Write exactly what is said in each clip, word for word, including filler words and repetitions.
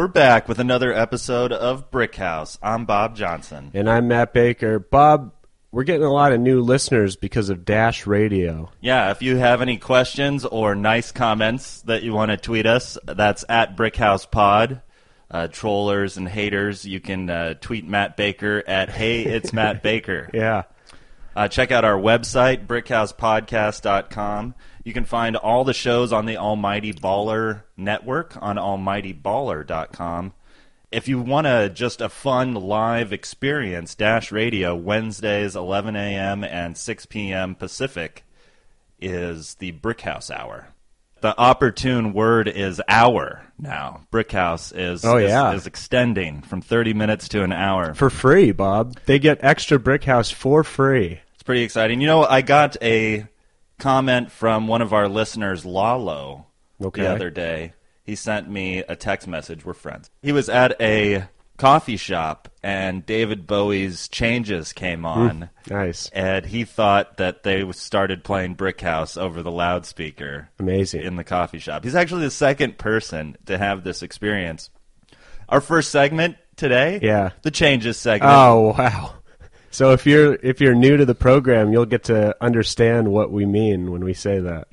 We're back with another episode of Brick House. I'm Bob Johnson. And I'm Matt Baker. Bob, we're getting a lot of new listeners because of Dash Radio. Yeah, if you have any questions or nice comments that you want to tweet us, that's at BrickHousePod. Uh, trollers and haters, you can uh, tweet Matt Baker at Hey, it's Matt Baker. Yeah. Uh, check out our website, brick house podcast dot com. You can find all the shows on the Almighty Baller Network on almighty baller dot com. If you want a, just a fun live experience, Dash Radio, Wednesdays, eleven a.m. and six p.m. Pacific, is the Brick House Hour. The opportune word is hour now. Brick House is, oh, yeah. is, is extending from thirty minutes to an hour. For free, Bob. They get extra Brick House for free. It's pretty exciting. You know, I got a comment from one of our listeners, Lalo, okay. the other day. He sent me a text message. We're friends. He was at a coffee shop, and David Bowie's Changes came on. Mm, nice. And he thought that they started playing Brick House over the loudspeaker. Amazing. In the coffee shop. He's actually the second person to have this experience. Our first segment today, yeah, the Changes segment. Oh, wow. So if you're if you're new to the program, you'll get to understand what we mean when we say that.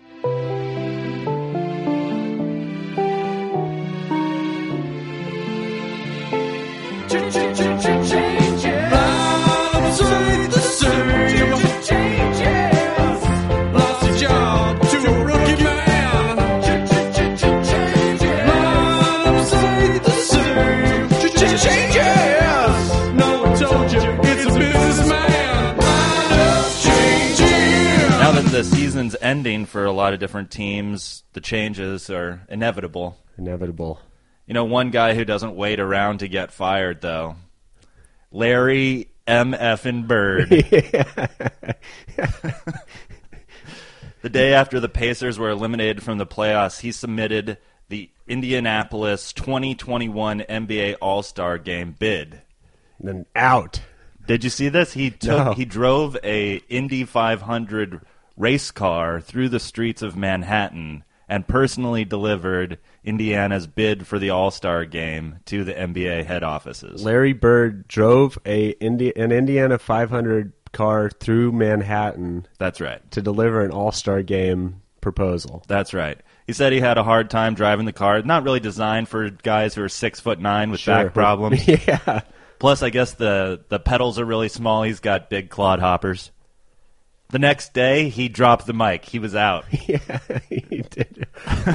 The season's ending for a lot of different teams. The changes are inevitable. Inevitable. You know, one guy who doesn't wait around to get fired, though. Larry M. Effin Bird. The day after the Pacers were eliminated from the playoffs, he submitted the Indianapolis twenty twenty-one N B A All-Star Game bid. Then out. Did you see this? He took. No. He drove a Indy five hundred race car through the streets of Manhattan and personally delivered Indiana's bid for the All-Star Game to the N B A head offices. Larry Bird drove a Indi- an Indiana five hundred car through Manhattan. That's right. To deliver an All-Star Game proposal. That's right. He said he had a hard time driving the car. Not really designed for guys who are six foot nine with sure, back problems. Yeah. Plus, I guess the, the pedals are really small. He's got big clod hoppers. The next day, he dropped the mic. He was out. Yeah, he did.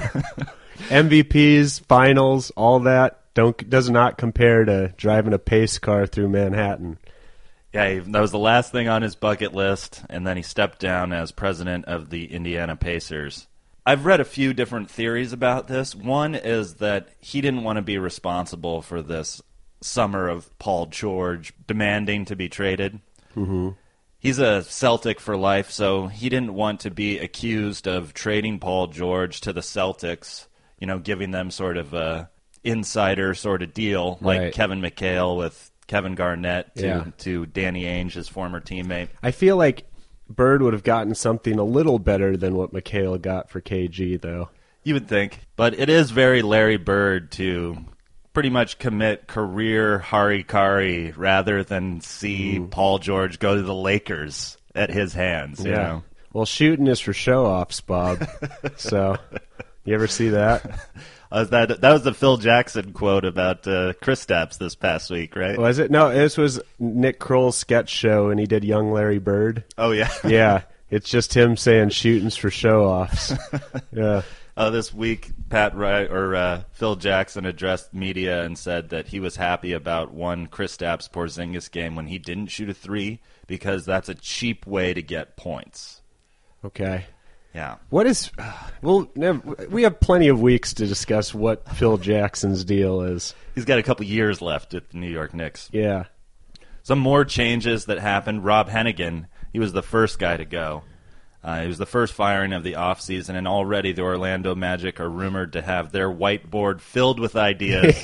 M V Ps, finals, all that don't does not compare to driving a pace car through Manhattan. Yeah, he, that was the last thing on his bucket list, and then he stepped down as president of the Indiana Pacers. I've read a few different theories about this. One is that he didn't want to be responsible for this summer of Paul George demanding to be traded. Mm-hmm. He's a Celtic for life, so he didn't want to be accused of trading Paul George to the Celtics, you know, giving them sort of a insider sort of deal, like right. Kevin McHale with Kevin Garnett to, yeah. to Danny Ainge, his former teammate. I feel like Bird would have gotten something a little better than what McHale got for K G, though. You would think. But it is very Larry Bird to pretty much commit career harikari rather than see mm. Paul George go to the Lakers at his hands. You yeah. know? Well, shooting is for show-offs, Bob. So, you ever see that? Uh, that that was the Phil Jackson quote about uh, Kristaps this past week, right? Was it? No, this was Nick Kroll's sketch show, and he did Young Larry Bird. Oh, yeah? Yeah, it's just him saying shooting's for show-offs. Yeah. Uh, this week, Pat Wright, or uh, Phil Jackson addressed media and said that he was happy about one Kristaps Porzingis game when he didn't shoot a three because that's a cheap way to get points. Okay. Yeah. What is? Well, we have plenty of weeks to discuss what Phil Jackson's deal is. He's got a couple years left at the New York Knicks. Yeah. Some more changes that happened. Rob Hennigan, he was the first guy to go. Uh, it was the first firing of the offseason, and already the Orlando Magic are rumored to have their whiteboard filled with ideas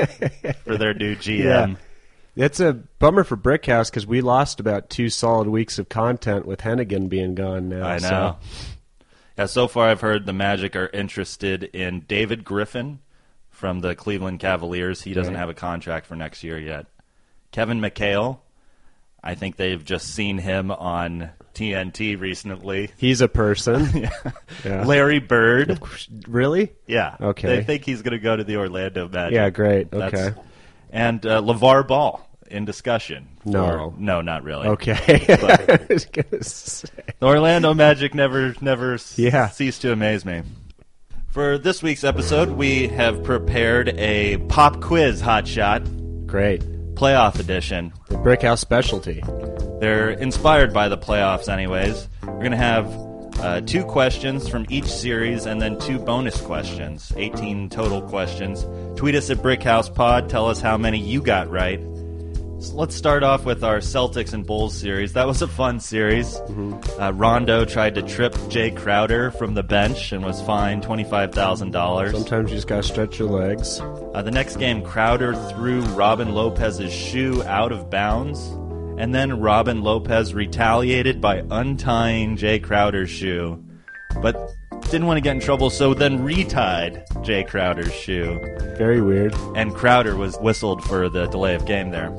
for their new G M. Yeah. It's a bummer for Brickhouse because we lost about two solid weeks of content with Hennigan being gone now. I know. So. Yeah, so far I've heard the Magic are interested in David Griffin from the Cleveland Cavaliers. He doesn't Right. have a contract for next year yet. Kevin McHale, I think they've just seen him on T N T recently. He's a person. Yeah. Larry Bird. Really? Yeah. Okay. They think he's going to go to the Orlando Magic. Yeah, great. That's- Okay. And uh, LeVar Ball in discussion. No. Or- no, not really. Okay. I was gonna say. The Orlando Magic never never s- Yeah. cease to amaze me. For this week's episode, we have prepared a pop quiz hotshot Great. playoff edition. The Brickhouse specialty. They're inspired by the playoffs anyways. We're going to have uh, two questions from each series and then two bonus questions, eighteen total questions. Tweet us at BrickHousePod. Tell us how many you got right. So let's start off with our Celtics and Bulls series. That was a fun series. Mm-hmm. Uh, Rondo tried to trip Jay Crowder from the bench and was fined twenty-five thousand dollars. Sometimes you just gotta stretch your legs. Uh, the next game, Crowder threw Robin Lopez's shoe out of bounds, and then Robin Lopez retaliated by untying Jay Crowder's shoe, but didn't want to get in trouble, so then retied Jay Crowder's shoe, Very weird. and Crowder was whistled for the delay of game there.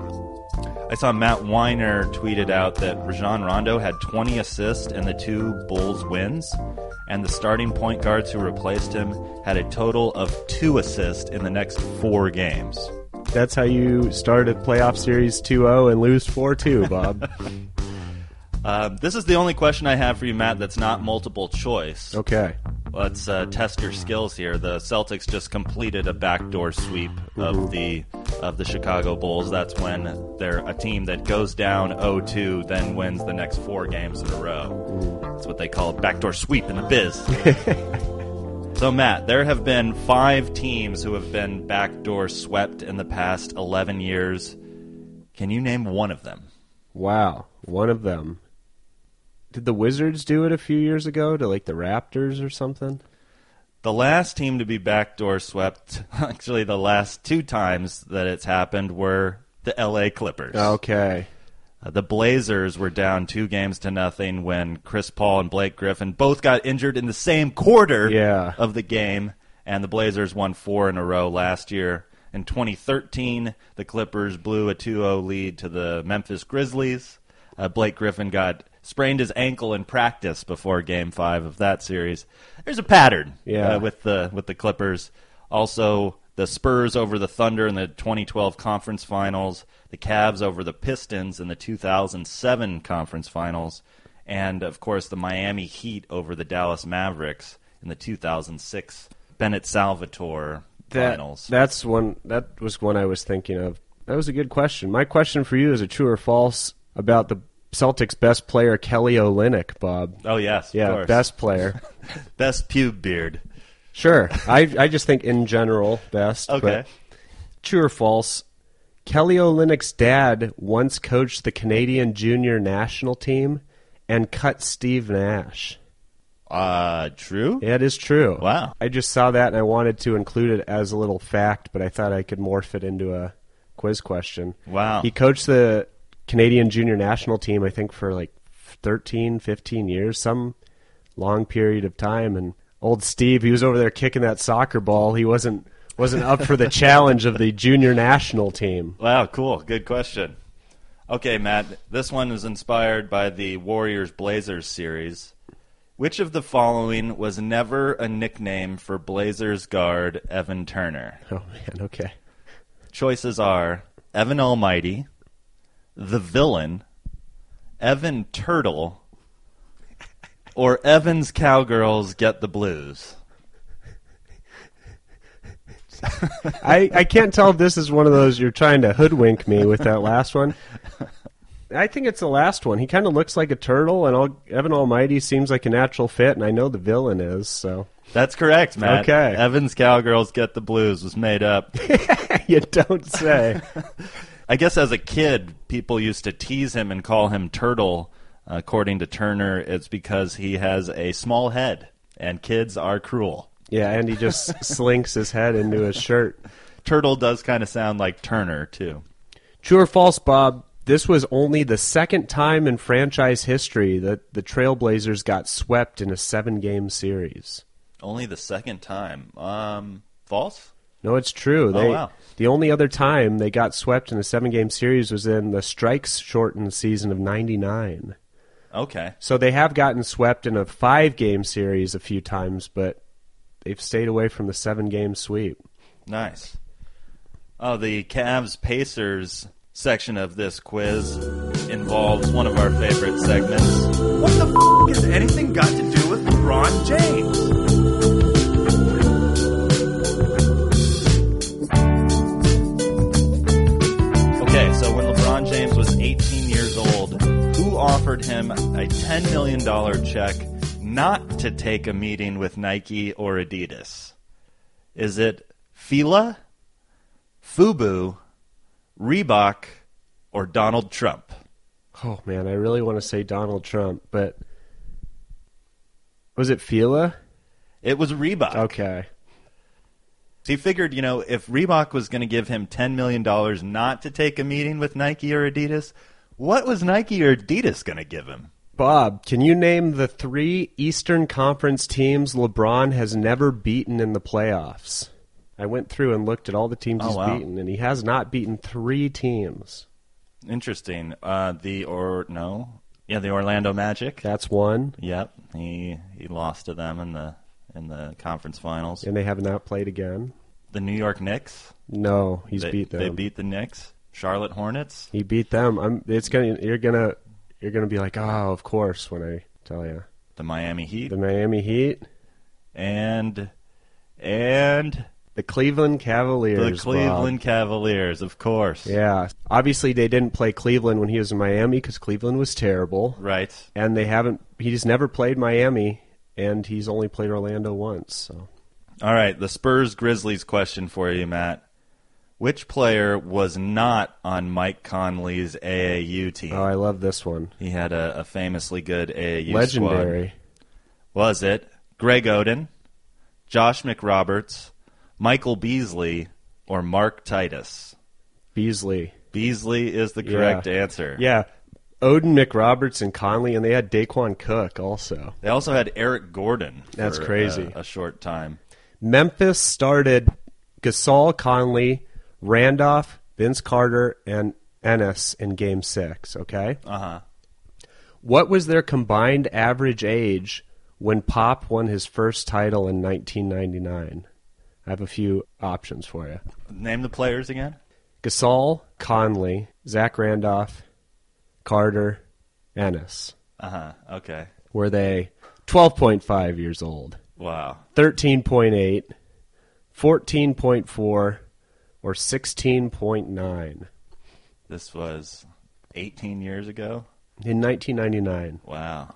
I saw Matt Weiner tweeted out that Rajon Rondo had twenty assists in the two Bulls wins, and the starting point guards who replaced him had a total of two assists in the next four games. That's how you start a playoff series two oh and lose four two, Bob. Uh, this is the only question I have for you, Matt, that's not multiple choice. Okay. Let's uh, test your skills here. The Celtics just completed a backdoor sweep of the of the Chicago Bulls. That's when they're a team that goes down oh two, then wins the next four games in a row. That's what they call a backdoor sweep in the biz. So, Matt, there have been five teams who have been backdoor swept in the past eleven years. Can you name one of them? Wow. One of them. Did the Wizards do it a few years ago to like the Raptors or something? The last team to be backdoor swept, actually the last two times that it's happened, were the L A Clippers. Okay. Uh, the Blazers were down two games to nothing when Chris Paul and Blake Griffin both got injured in the same quarter Yeah. of the game, and the Blazers won four in a row last year. In twenty thirteen, the Clippers blew a two oh lead to the Memphis Grizzlies. Uh, Blake Griffin got sprained his ankle in practice before Game Five of that series. There's a pattern Yeah. uh, with the with the Clippers. Also, the Spurs over the Thunder in the twenty twelve Conference Finals, the Cavs over the Pistons in the two thousand seven Conference Finals, and of course the Miami Heat over the Dallas Mavericks in the two thousand six Bennett Salvatore That, Finals. That's one. That was one I was thinking of. That was a good question. My question for you is a true or false about the Celtics' best player, Kelly Olynyk, Bob. Oh yes, Yeah, of course. best player. best pube beard. Sure. I I just think in general best. Okay. But true or false? Kelly Olynyk's dad once coached the Canadian junior national team and cut Steve Nash. Uh, true? Yeah, it is true. Wow. I just saw that and I wanted to include it as a little fact, but I thought I could morph it into a quiz question. Wow. He coached the Canadian junior national team, I think, for like thirteen, fifteen years, some long period of time. And old Steve, he was over there kicking that soccer ball. He wasn't wasn't up for the challenge of the junior national team. Wow, cool. Good question. Okay, Matt, this one is inspired by the Warriors-Blazers series. Which of the following was never a nickname for Blazers guard Evan Turner? Oh, man, okay. Choices are Evan Almighty, the Villain, Evan Turtle, or Evan's Cowgirls Get the Blues. I, I can't tell if this is one of those you're trying to hoodwink me with that last one. I think it's the last one. He kind of looks like a turtle, and all, Evan Almighty seems like a natural fit, and I know the villain is, so. That's correct, Matt. Okay. Evan's Cowgirls Get the Blues was made up. You don't say. I guess as a kid, people used to tease him and call him Turtle. According to Turner, it's because he has a small head, and kids are cruel. Yeah, and he just slinks his head into his shirt. Turtle does kind of sound like Turner, too. True or false, Bob? This was only the second time in franchise history that the Trailblazers got swept in a seven-game series. Only the second time. Um, false? No, it's true. They, Oh, wow. The only other time they got swept in a seven-game series was in the strikes-shortened season of ninety-nine. Okay. So they have gotten swept in a five-game series a few times, but they've stayed away from the seven-game sweep. Nice. Oh, the Cavs-Pacers section of this quiz involves one of our favorite segments. What the f*** has anything got to do with LeBron James? Okay, so when LeBron James was eighteen years old, who offered him a ten million dollars check not to take a meeting with Nike or Adidas? Is it Fila, Fubu, Reebok, or Donald Trump? Oh, man, I really want to say Donald Trump, but was it Fila? It was Reebok. Okay. So he figured, you know, if Reebok was going to give him ten million dollars not to take a meeting with Nike or Adidas, what was Nike or Adidas going to give him? Bob, can you name the three Eastern Conference teams LeBron has never beaten in the playoffs? I went through and looked at all the teams Oh, he's wow. beaten, and he has not beaten three teams. Interesting. Uh, the or no, yeah, the Orlando Magic. That's one, Yep, he he lost to them in the in the conference finals. and they have not played again. The New York Knicks. No, he's they, beat them. They beat the Knicks. Charlotte Hornets. He beat them. I'm. It's gonna. You're gonna. You're gonna be like, oh, of course, when I tell you. The Miami Heat. The Miami Heat, and and the Cleveland the Cavaliers. Cleveland Bob. Cavaliers, of course. Yeah. Obviously, they didn't play Cleveland when he was in Miami because Cleveland was terrible. Right. And they haven't. He's never played Miami, and he's only played Orlando once. So. All right, the Spurs Grizzlies question for you, Matt. Which player was not on Mike Conley's A A U team? Oh, I love this one. He had a, a famously good A A U Legendary. squad. Was it Greg Oden, Josh McRoberts, Michael Beasley, or Mark Titus? Beasley. Beasley is the correct Yeah. answer. Yeah. Odin, McRoberts, and Conley, and they had Daquan Cook also. They also had Eric Gordon. That's for, crazy. uh, a short time. Memphis started Gasol, Conley, Randolph, Vince Carter, and Ennis in Game Six. Okay. Uh huh. What was their combined average age when Pop won his first title in nineteen ninety-nine? I have a few options for you. Name the players again. Gasol, Conley, Zach Randolph, Carter, Ennis. Uh huh. Okay. Were they twelve point five years old, Wow. thirteen point eight, fourteen point four, or sixteen point nine? This was eighteen years ago. In nineteen ninety-nine. Wow.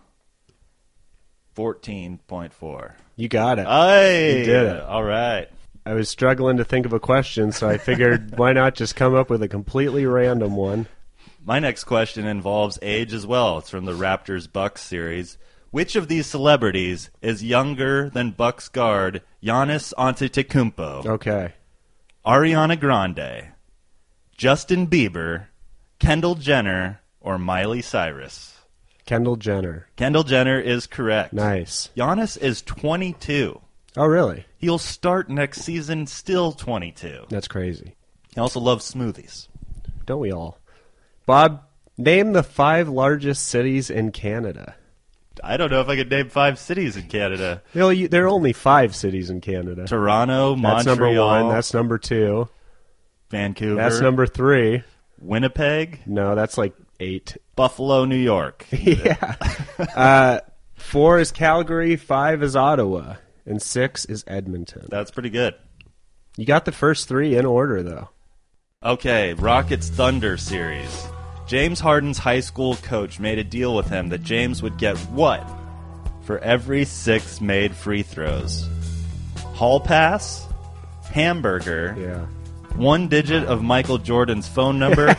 fourteen point four. You got it. Hey, You did it. All right. I was struggling to think of a question, so I figured why not just come up with a completely random one. My next question involves age as well. It's from the Raptors Bucks series. Which of these celebrities is younger than Bucks guard Giannis Antetokounmpo? Okay. Ariana Grande, Justin Bieber, Kendall Jenner, or Miley Cyrus? Kendall Jenner. Kendall Jenner is correct. Nice. Giannis is twenty-two. Oh, really? He'll start next season still twenty-two. That's crazy. He also loves smoothies. Don't we all? Bob, name the five largest cities in Canada. I don't know if I could name five cities in Canada. Well, you, there are only five cities in Canada. Toronto, Montreal, That's number one. That's number two. Vancouver, That's number three. Winnipeg, No, that's like eight. Buffalo, New York. Yeah. uh, four is Calgary, five is Ottawa, and six is Edmonton. That's pretty good. You got the first three in order, though. Okay, Rockets Thunder series. James Harden's high school coach made a deal with him that James would get what for every six made free throws? Hall pass, hamburger, Yeah. one digit of Michael Jordan's phone number,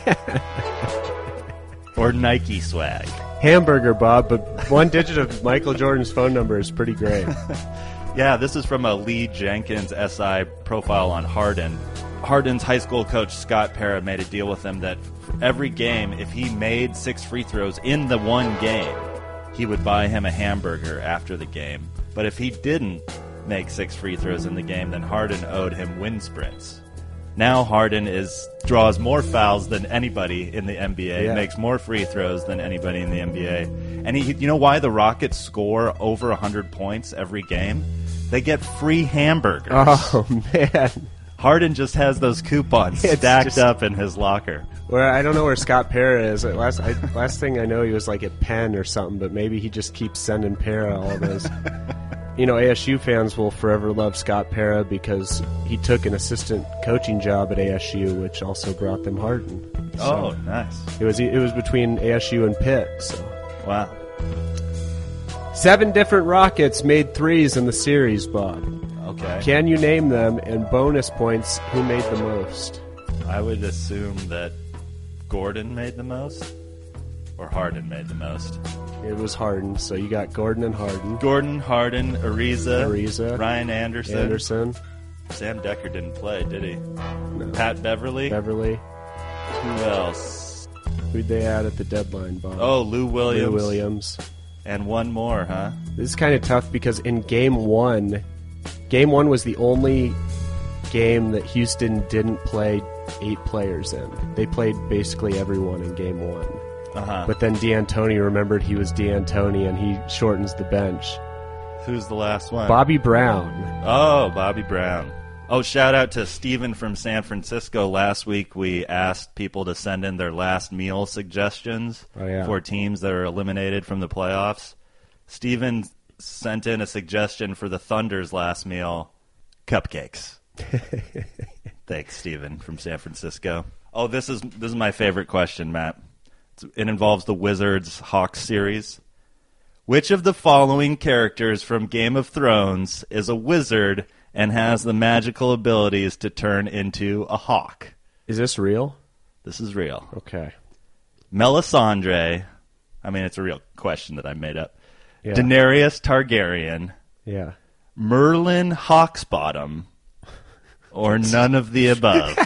or Nike swag? Hamburger, Bob, but one digit of Michael Jordan's phone number is pretty great. Yeah, this is from a Lee Jenkins S I profile on Harden. Harden's high school coach, Scott Parra, made a deal with him that for every game, if he made six free throws in the one game, he would buy him a hamburger after the game. But if he didn't, make six free throws in the game, then Harden owed him wind sprints. Now Harden is draws more fouls than anybody in the N B A, Yeah. makes more free throws than anybody in the N B A. And he, you know why the Rockets score over one hundred points every game? They get free hamburgers. Oh, man. Harden just has those coupons It's stacked just- up in his locker. Well, I don't know where Scott Para is. Last I, last thing I know, he was like at Penn or something, but maybe he just keeps sending Para all those. You know, A S U fans will forever love Scott Para because he took an assistant coaching job at A S U, which also brought them Harden. Oh, So nice. it was it was between A S U and Pitt. So Wow. seven different Rockets made threes in the series, Bob. Okay. Can you name them? And bonus points, who made the most? I would assume that Gordon made the most, or Harden made the most. It was Harden, so you got Gordon and Harden. Gordon, Harden, Ariza, Ariza, Ryan Anderson. Anderson, Sam Decker didn't play, did he? no. Pat Beverly. Beverly. Who else? Who'd they add at the deadline, Bob? Oh, Lou Williams. Lou Williams. And one more, huh? This is kind of tough because in game one, game one was the only game that Houston didn't play eight players in. They played basically everyone in game one. Uh-huh. But then D'Antoni remembered he was D'Antoni and he shortens the bench. Who's the last one? Bobby Brown. Oh, Bobby Brown. Oh, shout out to Steven from San Francisco. Last week we asked people to send in their last meal suggestions Oh, yeah. for teams that are eliminated from the playoffs. Steven sent in a suggestion for the Thunder's last meal, cupcakes. Thanks, Steven from San Francisco. Oh, this is this is my favorite question, Matt. It's, it involves the Wizards Hawks series. Which of the following characters from Game of Thrones is a wizard and has the magical abilities to turn into a hawk? Is this real? This is real. Okay. Melisandre, I mean, it's a real question that I made up. Yeah. Daenerys Targaryen, Yeah. Merlin Hawksbottom, or none of the above?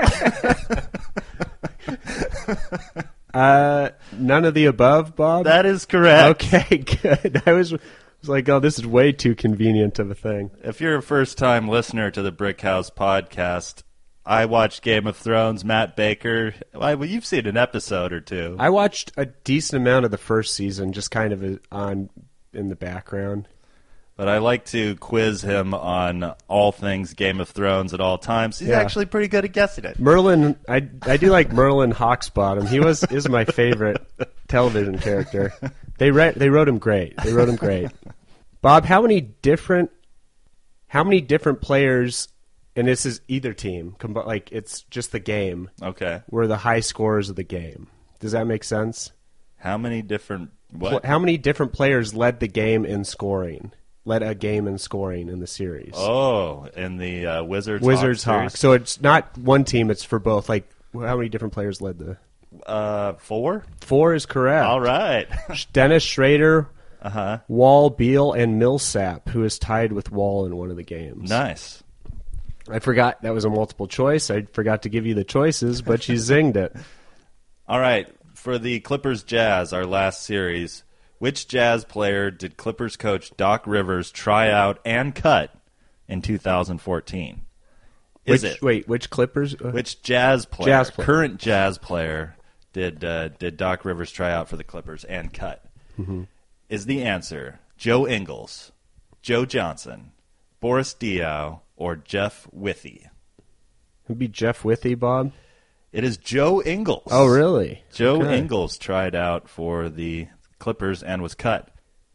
Uh, none of the above, Bob? That is correct. Okay, good. I was, was like, oh, this is way too convenient of a thing. If you're a first-time listener to the Brick House podcast, I watched Game of Thrones. Matt Baker, well, you've seen an episode or two. I watched a decent amount of the first season, just kind of on in the background. But I like to quiz him on all things Game of Thrones at all times. He's Yeah. actually pretty good at guessing it. Merlin, I I do like Merlin Hawksbottom. He was is my favorite television character. They read they wrote him great. They wrote him great. Bob, how many different how many different players? And this is either team. combi- Like it's just the game. Okay. Were the high scorers of the game? Does that make sense? How many different... What? Pl- How many different players led the game in scoring? Led a game in scoring in the series. Oh, in the uh, Wizards Wizards Hawks Hawks. series? So it's not one team; it's for both. Like, how many different players led the? Uh, four? Four is correct. All right. Dennis Schrader, Uh-huh. Wall, Beal, and Millsap, who is tied with Wall in one of the games. Nice. I forgot that was a multiple choice. I forgot to give you the choices, but you zinged it. All right. For the Clippers Jazz, our last series, which Jazz player did Clippers coach Doc Rivers try out and cut in two thousand fourteen? Is which, it? Wait, which Clippers? Uh, Which Jazz player, Jazz player. current Jazz player, did uh, did Doc Rivers try out for the Clippers and cut? Mm-hmm. Is the answer Joe Ingles, Joe Johnson, Boris Diaw, or Jeff Withey? It'd be Jeff Withey, Bob. It is Joe Ingles. Oh, really? Joe Okay. Ingles tried out for the Clippers and was cut.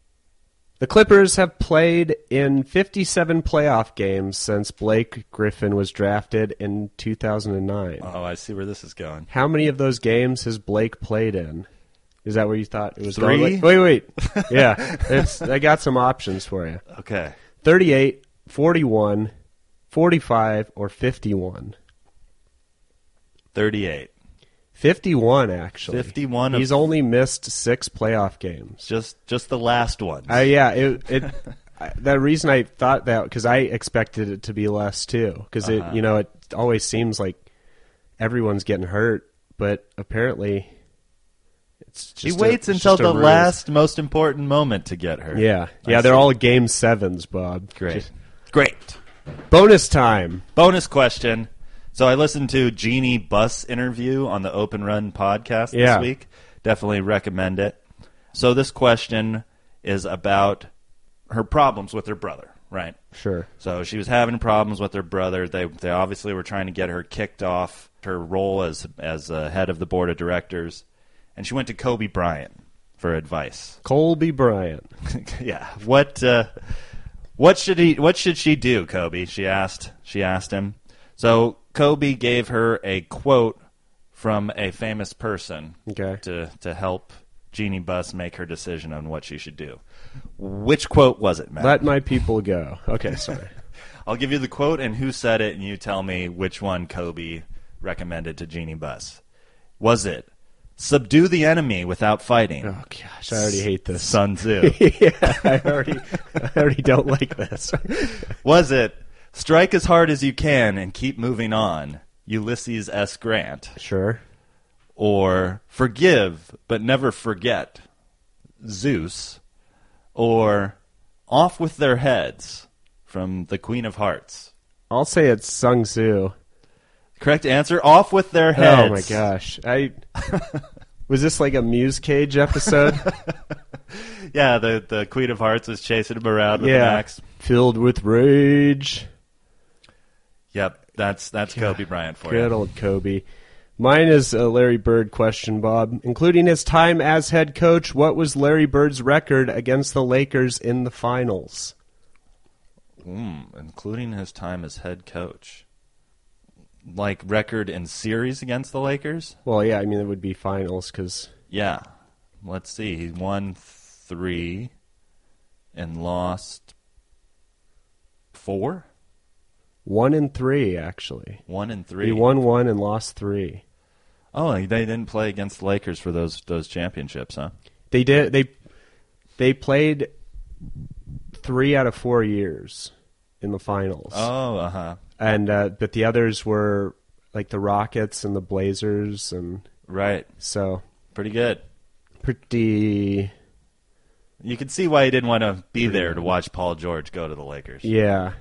The Clippers have played in fifty-seven playoff games since Blake Griffin was drafted in two thousand nine. Oh, I see where this is going. How many of those games has Blake played in? Is that where you thought it was Three? going? Wait, wait. wait. Yeah, it's, I got some options for you. Okay. thirty-eight, forty-one, forty-five, or fifty-one? thirty-eight. fifty-one, actually. fifty-one of- He's only missed six playoff games. Just just the last one. Uh, yeah, it, it I, the reason I thought that because I expected it to be less too because Uh-huh. it you know it always seems like everyone's getting hurt, but apparently it's he just a- waits it's until just a the ruse. last most important moment to get hurt. Yeah, I yeah, they're see. all game sevens, Bob. Great. Just- Bonus time. Bonus question. So I listened to Jeannie Buss' interview on the Open Run podcast this Yeah. week. Definitely recommend it. So this question is about her problems with her brother, right? Sure. So she was having problems with her brother. They they obviously were trying to get her kicked off her role as as uh, head of the board of directors, and she went to Kobe Bryant for advice. Colby Bryant. yeah. What uh, what should he what should she do, Kobe? She asked she asked him. So Kobe gave her a quote from a famous person Okay. to to help Jeannie Buss make her decision on what she should do. Which quote was it, Matt? Let my people go. Okay, sorry. I'll give you the quote and who said it, and you tell me which one Kobe recommended to Jeannie Buss. Was it subdue the enemy without fighting? Oh gosh, I already hate this. Sun Tzu. yeah, I already, I already don't like this. Was it strike as hard as you can and keep moving on? Ulysses S. Grant. Sure. Or forgive but never forget? Zeus. Or off with their heads from the Queen of Hearts? I'll say it's Sun Tzu. Correct answer, off with their heads. Oh my gosh, I was this like a Muse Cage episode? Yeah, the the Queen of Hearts was chasing him around with yeah, an axe. filled with rage. Yep, that's that's Kobe Bryant for Good you. old Kobe. Mine is a Larry Bird question, Bob. Including his time as head coach, what was Larry Bird's record against the Lakers in the finals? Mm, including his time as head coach. Like record in series against the Lakers? Well, yeah, I mean, it would be finals because... Yeah. Let's see. He won three and lost four? One and three, actually. One and three. He won one and lost three. Oh, they didn't play against the Lakers for those those championships, huh? They did. They they played three out of four years in the finals. Oh, uh-huh. And uh, but the others were like the Rockets and the Blazers, and Right. so Pretty good. pretty. You can see why he didn't want to be there to watch Paul George go to the Lakers. Yeah.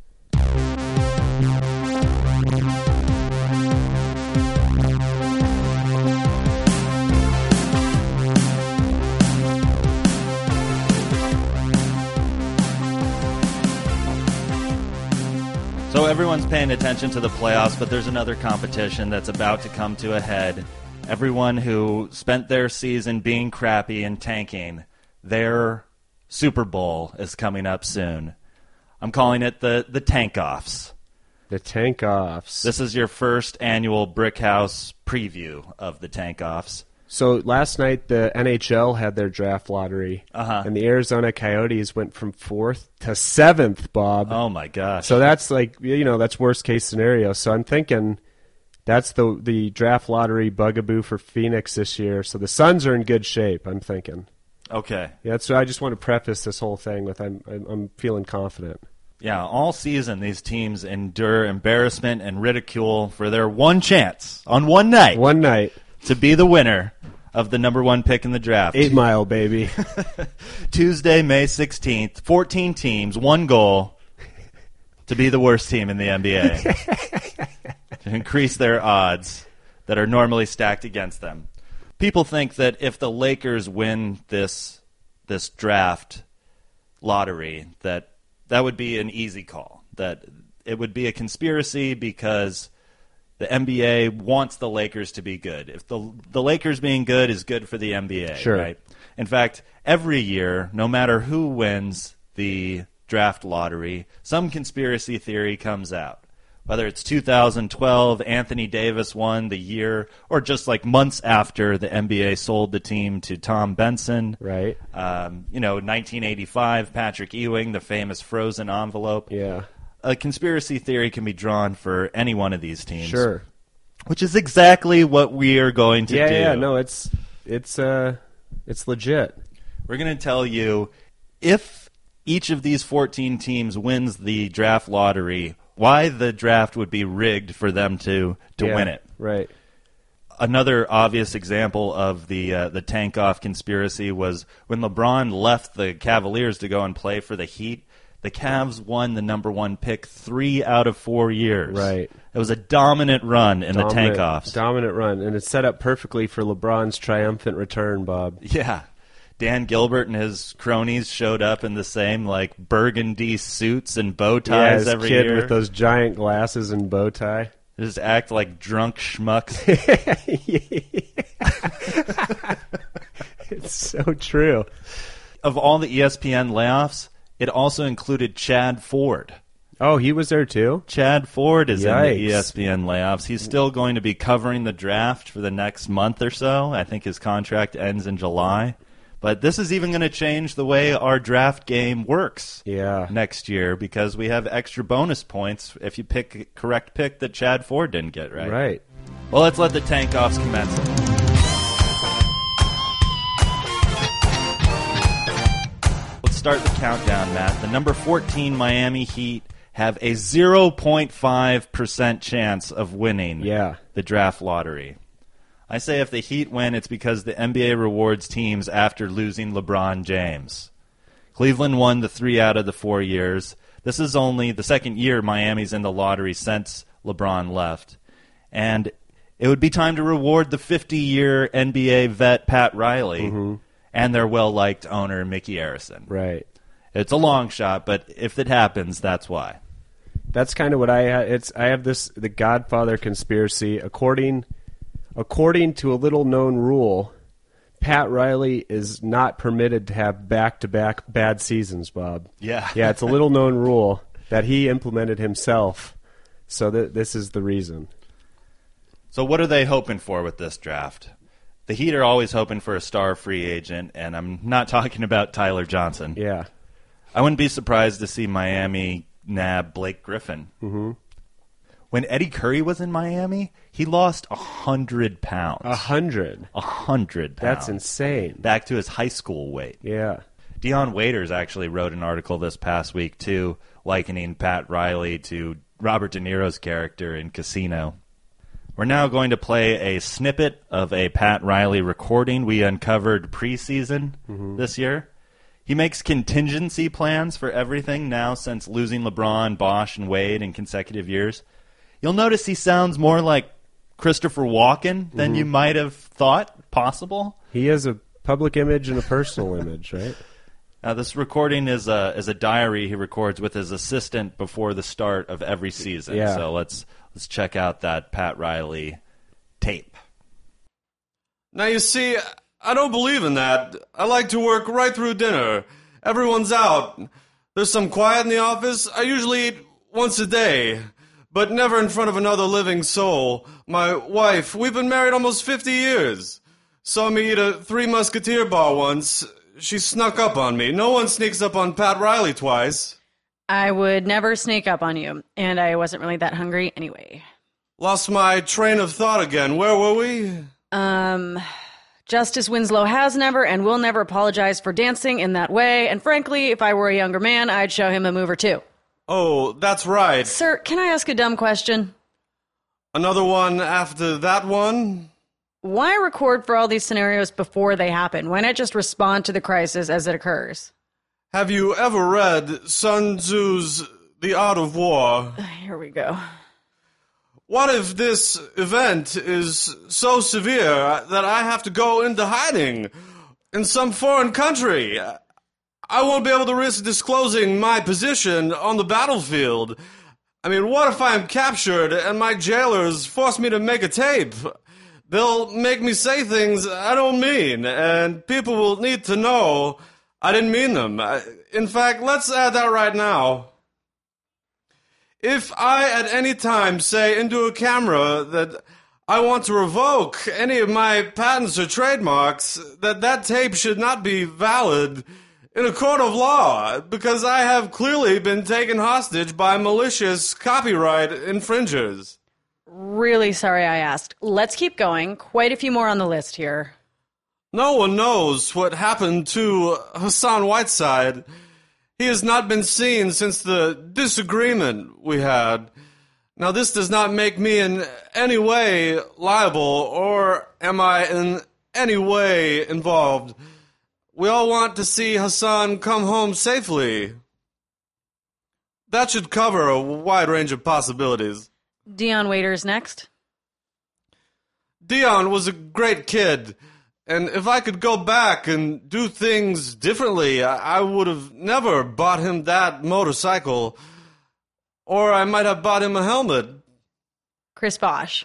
So everyone's paying attention to the playoffs, but there's another competition that's about to come to a head. Everyone who spent their season being crappy and tanking, their Super Bowl is coming up soon. I'm calling it the, the Tank-Offs. The Tank-Offs. This is your first annual Brickhouse preview of the Tank-Offs. So last night the N H L had their draft lottery, Uh-huh. and the Arizona Coyotes went from fourth to seventh, Bob. Oh, my gosh. So that's like, you know, that's worst case scenario. So I'm thinking that's the the draft lottery bugaboo for Phoenix this year. So the Suns are in good shape, I'm thinking. Okay. Yeah, that's I just want to preface this whole thing with I'm I'm, I'm feeling confident. Yeah, all season these teams endure embarrassment and ridicule for their one chance on one night One night, to be the winner of the number one pick in the draft. Eight Mile, baby. Tuesday, May sixteenth, fourteen teams, one goal to be the worst team in the N B A. To increase their odds that are normally stacked against them. People think that if the Lakers win this this draft lottery, that that would be an easy call. That it would be a conspiracy because the N B A wants the Lakers to be good. If the the Lakers being good is good for the N B A, Sure. right? In fact, every year, no matter who wins the draft lottery, some conspiracy theory comes out. Whether it's two thousand twelve, Anthony Davis won the year, or just like months after the N B A sold the team to Tom Benson. Right. Um, you know, nineteen eighty-five, Patrick Ewing, the famous frozen envelope. Yeah. A conspiracy theory can be drawn for any one of these teams. Sure. Which is exactly what we are going to Yeah, do. yeah, no, it's it's uh it's legit. We're going to tell you if each of these fourteen teams wins the draft lottery, why the draft would be rigged for them to, to Yeah, win it. Right. Another obvious example of the uh, the tank off conspiracy was when LeBron left the Cavaliers to go and play for the Heat. the Cavs won the number one pick three out of four years. Right. It was a dominant run in Dominant, the tank-offs. Dominant run, and it's set up perfectly for LeBron's triumphant return, Bob. Yeah. Dan Gilbert and his cronies showed up in the same, like, burgundy suits and bow Yeah, ties his every kid year. with those giant glasses and bow tie. Just act like drunk schmucks. It's so true. Of all the E S P N layoffs, it also included Chad Ford. Oh, he was there too? Chad Ford is Yikes. in the E S P N layoffs. He's still going to be covering the draft for the next month or so. I think his contract ends in July. But this is even going to change the way our draft game works Yeah. next year because we have extra bonus points if you pick a correct pick that Chad Ford didn't get right. Right. Well, let's let the tank-offs commence. Let's start the countdown, Matt. The number fourteen Miami Heat have a zero point five percent chance of winning Yeah. the draft lottery. I say if the Heat win, it's because the N B A rewards teams after losing LeBron James. Cleveland won the three out of the four years. This is only the second year Miami's in the lottery since LeBron left. And it would be time to reward the fifty-year N B A vet Pat Riley Mm-hmm. and their well-liked owner Mickey Arison. Right. It's a long shot, but if it happens, that's why. That's kind of what I ha- it's I have this the Godfather conspiracy according according to a little known rule. Pat Riley is not permitted to have back-to-back bad seasons, Bob. Yeah. Yeah, it's a little known rule that he implemented himself. So th- this is the reason. So what are they hoping for with this draft? The Heat are always hoping for a star free agent, and I'm not talking about Tyler Johnson. Yeah. I wouldn't be surprised to see Miami nab Blake Griffin. Mm-hmm. When Eddie Curry was in Miami, he lost one hundred pounds. A hundred. one hundred pounds. That's insane. Back to his high school weight. Yeah. Dion Waiters actually wrote an article this past week, too, likening Pat Riley to Robert De Niro's character in Casino. We're now going to play a snippet of a Pat Riley recording we uncovered preseason Mm-hmm. this year. He makes contingency plans for everything now since losing LeBron, Bosh, and Wade in consecutive years. You'll notice he sounds more like Christopher Walken than Mm-hmm. you might have thought possible. He has a public image and a personal image, right? Now, this recording is a is a diary he records with his assistant before the start of every season. Yeah. So let's let's check out that Pat Riley tape. Now, you see, I don't believe in that. I like to work right through dinner. Everyone's out. There's some quiet in the office. I usually eat once a day, but never in front of another living soul. My wife, we've been married almost fifty years. Saw me eat a Three Musketeer bar once. She snuck up on me. No one sneaks up on Pat Riley twice. I would never sneak up on you, and I wasn't really that hungry anyway. Lost my train of thought again. Where were we? Um, Justice Winslow has never and will never apologize for dancing in that way, and frankly, if I were a younger man, I'd show him a move or two. Oh, that's right. Sir, can I ask a dumb question? Another one after that one? Why record for all these scenarios before they happen? Why not just respond to the crisis as it occurs? Have you ever read Sun Tzu's The Art of War? Here we go. What if this event is so severe that I have to go into hiding in some foreign country? I won't be able to risk disclosing my position on the battlefield. I mean, what if I'm captured and my jailers force me to make a tape? They'll make me say things I don't mean, and people will need to know I didn't mean them. In fact, let's add that right now. If I at any time say into a camera that I want to revoke any of my patents or trademarks, that that tape should not be valid in a court of law, because I have clearly been taken hostage by malicious copyright infringers. Really sorry I asked. Let's keep going. Quite a few more on the list here. No one knows what happened to Hassan Whiteside. He has not been seen since the disagreement we had. Now, this does not make me in any way liable, or am I in any way involved. We all want to see Hassan come home safely. That should cover a wide range of possibilities. Dion Waiters next. Dion was a great kid, and if I could go back and do things differently, I, I would have never bought him that motorcycle, or I might have bought him a helmet. Chris Bosh.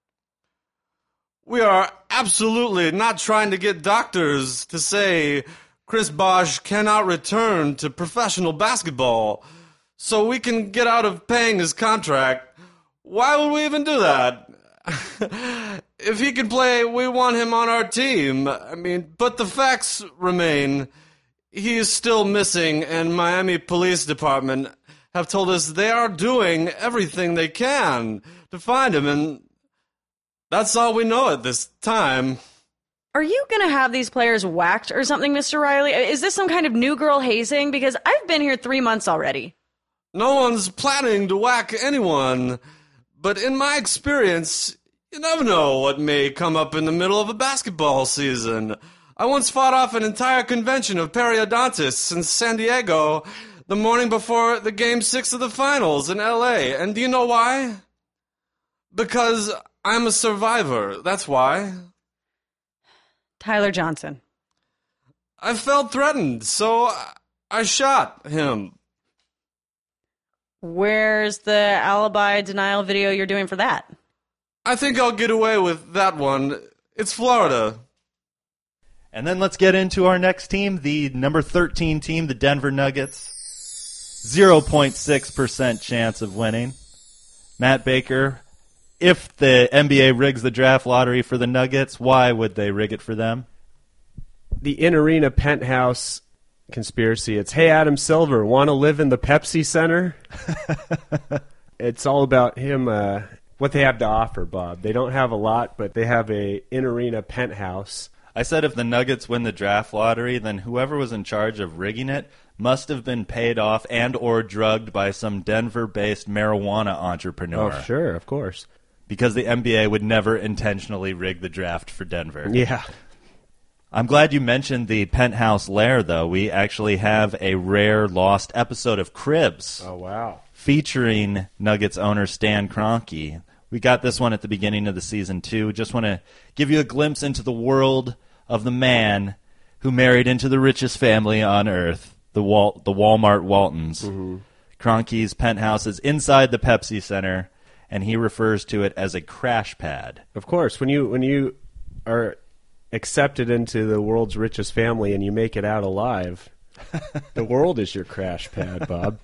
We are absolutely not trying to get doctors to say Chris Bosh cannot return to professional basketball so we can get out of paying his contract. Why would we even do that? If he can play, we want him on our team. I mean, but the facts remain. He is still missing, and Miami Police Department have told us they are doing everything they can to find him, and that's all we know at this time. Are you going to have these players whacked or something, Mister Riley? Is this some kind of new girl hazing? Because I've been here three months already. No one's planning to whack anyone, but in my experience, you never know what may come up in the middle of a basketball season. I once fought off an entire convention of periodontists in San Diego the morning before the Game six of the Finals in L A, and do you know why? Because I'm a survivor, that's why. Tyler Johnson. I felt threatened, so I shot him. Where's the alibi denial video you're doing for that? I think I'll get away with that one. It's Florida. And then let's get into our next team, the number thirteen team, the Denver Nuggets. zero point six percent chance of winning. Matt Baker, if the N B A rigs the draft lottery for the Nuggets, why would they rig it for them? The in-arena penthouse conspiracy. It's, hey, Adam Silver, want to live in the Pepsi Center? It's all about him, uh, what they have to offer, Bob. They don't have a lot, but they have a in-arena penthouse. I said if the Nuggets win the draft lottery, then whoever was in charge of rigging it must have been paid off and or drugged by some Denver-based marijuana entrepreneur. Oh, sure, of course. Because the N B A would never intentionally rig the draft for Denver. Yeah. I'm glad you mentioned the penthouse lair, though. We actually have a rare lost episode of Cribs. Oh, wow. Featuring Nuggets owner Stan Kroenke. We got this one at the beginning of the season, too. Just want to give you a glimpse into the world of the man who married into the richest family on earth, the Wal- the Walmart Waltons. Mm-hmm. Kroenke's penthouse is inside the Pepsi Center, and he refers to it as a crash pad. Of course, when you when you are accepted into the world's richest family and you make it out alive, the world is your crash pad, Bob.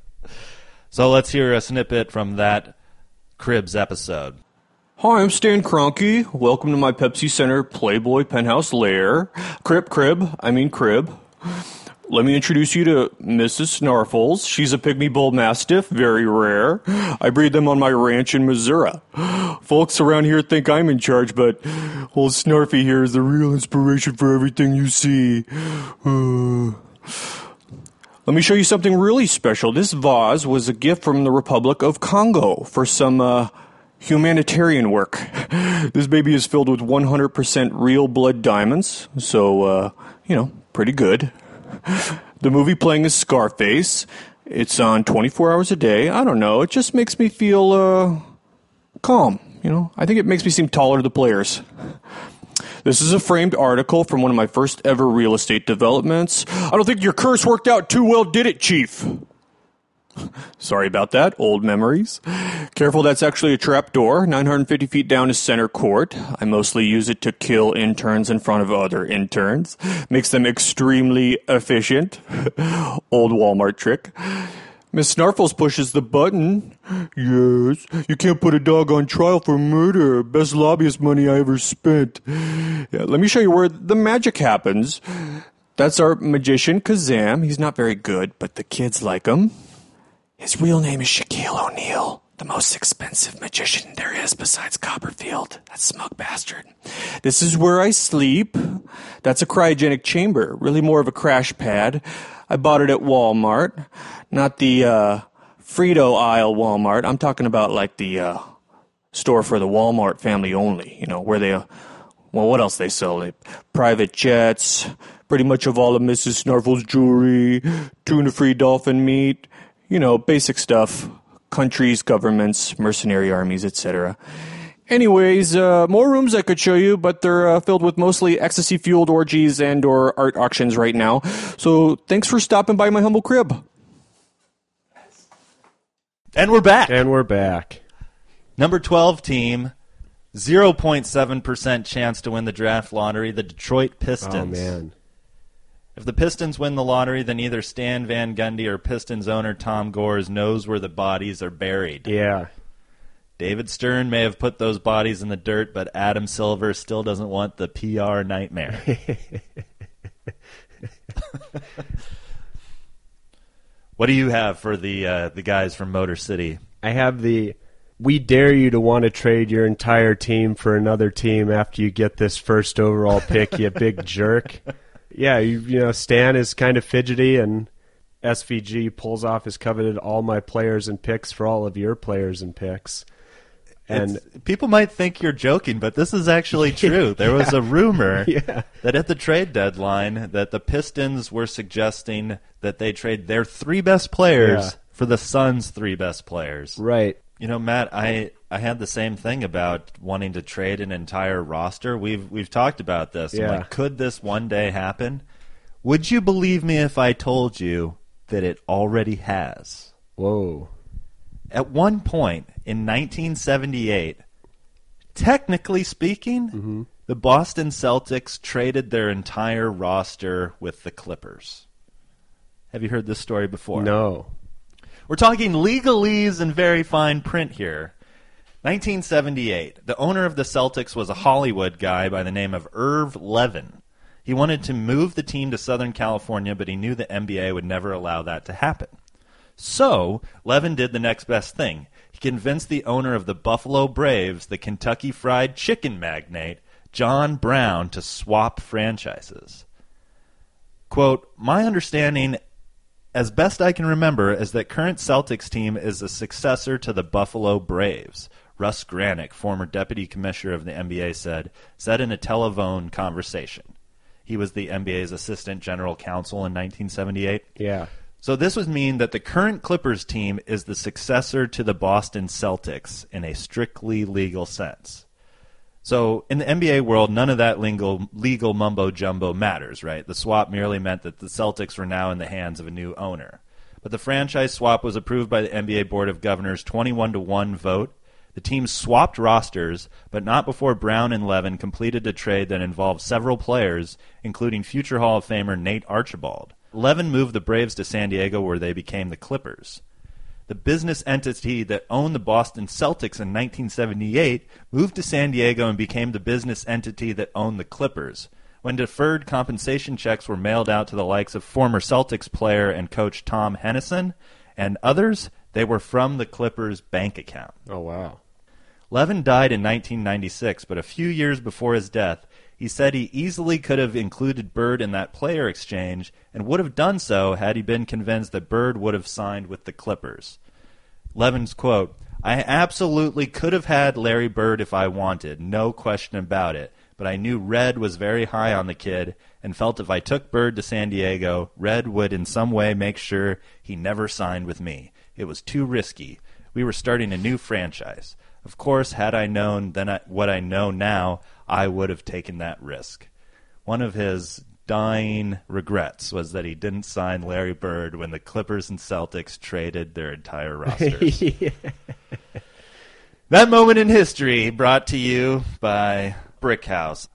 So let's hear a snippet from that Cribs episode. Hi, I'm Stan Kroenke. Welcome to my Pepsi Center Playboy Penthouse Lair. Crib, crib, I mean crib. Let me introduce you to Missus Snarfles. She's a Pygmy Bull Mastiff, very rare. I breed them on my ranch in Missouri. Folks around here think I'm in charge, but old Snarfy here is the real inspiration for everything you see. Uh, let me show you something really special. This vase was a gift from the Republic of Congo for some uh, humanitarian work. This baby is filled with one hundred percent real blood diamonds, so, uh, you know, pretty good. The movie playing is Scarface. It's on twenty-four hours a day. I don't know. It just makes me feel uh, calm. You know, I think it makes me seem taller to the players. This is a framed article from one of my first ever real estate developments. I don't think your curse worked out too well, did it, Chief? Sorry about that. Old memories. Careful, that's actually a trap door. nine hundred fifty feet down is center court. I mostly use it to kill interns in front of other interns. Makes them extremely efficient. Old Walmart trick. Miss Snarfles pushes the button. Yes, you can't put a dog on trial for murder. Best lobbyist money I ever spent. Yeah, let me show you where the magic happens. That's our magician, Kazam. He's not very good, but the kids like him. His real name is Shaquille O'Neal, the most expensive magician there is besides Copperfield. That smug bastard. This is where I sleep. That's a cryogenic chamber, really more of a crash pad. I bought it at Walmart, not the uh, Frito aisle Walmart. I'm talking about like the uh, store for the Walmart family only, you know, where they, uh, well, what else they sell? They, private jets, pretty much of all of Missus Snarfle's jewelry, tuna-free dolphin meat. You know, basic stuff. Countries, governments, mercenary armies, et cetera. Anyways, uh, more rooms I could show you, but they're uh, filled with mostly ecstasy-fueled orgies and or art auctions right now. So thanks for stopping by my humble crib. And we're back. And we're back. Number twelve team, zero point seven percent chance to win the draft lottery, the Detroit Pistons. Oh, man. If the Pistons win the lottery, then either Stan Van Gundy or Pistons owner Tom Gores knows where the bodies are buried. Yeah. David Stern may have put those bodies in the dirt, but Adam Silver still doesn't want the P R nightmare. What do you have for the uh, the guys from Motor City? I have the, we dare you to want to trade your entire team for another team after you get this first overall pick, you big jerk. Yeah, you, you know, Stan is kind of fidgety, and S V G pulls off his coveted all my players and picks for all of your players and picks. And It's, people might think you're joking, but this is actually true. There was a rumor Yeah. that at the trade deadline that the Pistons were suggesting that they trade their three best players Yeah. for the Suns' three best players. right. You know, Matt, I, I had the same thing about wanting to trade an entire roster. We've we've talked about this. I'm Yeah. like, could this one day happen? Would you believe me if I told you that it already has? Whoa. At one point in nineteen seventy-eight, technically speaking, Mm-hmm. the Boston Celtics traded their entire roster with the Clippers. Have you heard this story before? No. We're talking legalese and very fine print here. nineteen seventy-eight, the owner of the Celtics was a Hollywood guy by the name of Irv Levin. He wanted to move the team to Southern California, but he knew the N B A would never allow that to happen. So, Levin did the next best thing. He convinced the owner of the Buffalo Braves, the Kentucky Fried Chicken magnate, John Brown, to swap franchises. Quote, my understanding, as best I can remember, is that current Celtics team is a successor to the Buffalo Braves. Russ Granick, former deputy commissioner of the N B A, said, said in a telephone conversation. He was the N B A's assistant general counsel in nineteen seventy-eight. Yeah. So this would mean that the current Clippers team is the successor to the Boston Celtics in a strictly legal sense. So in the N B A world, none of that legal, legal mumbo-jumbo matters, right? The swap merely meant that the Celtics were now in the hands of a new owner. But the franchise swap was approved by the N B A Board of Governors twenty-one to one vote. The teams swapped rosters, but not before Brown and Levin completed a trade that involved several players, including future Hall of Famer Nate Archibald. Levin moved the Braves to San Diego, where they became the Clippers. The business entity that owned the Boston Celtics in nineteen seventy-eight moved to San Diego and became the business entity that owned the Clippers. When deferred compensation checks were mailed out to the likes of former Celtics player and coach Tom Hennison and others, they were from the Clippers' bank account. Oh, wow. Levin died in nineteen ninety-six, but a few years before his death, he said he easily could have included Bird in that player exchange and would have done so had he been convinced that Bird would have signed with the Clippers. Levin's quote, I absolutely could have had Larry Bird if I wanted, no question about it, but I knew Red was very high on the kid and felt if I took Bird to San Diego, Red would in some way make sure he never signed with me. It was too risky. We were starting a new franchise. Of course, had I known then I, what I know now, I would have taken that risk. One of his dying regrets was that he didn't sign Larry Bird when the Clippers and Celtics traded their entire rosters. Yeah. That moment in history brought to you by Brick House.